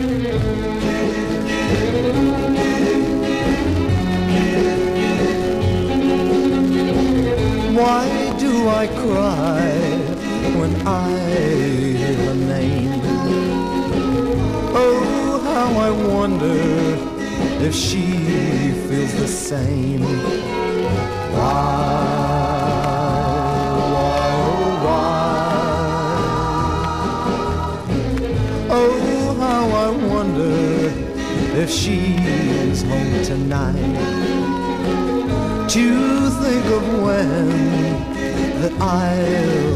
Why do I cry when I hear her name? Oh, how I wonder if she feels the same. Why, oh why? Oh, how I wonder if she's home tonight. To think of when that I'll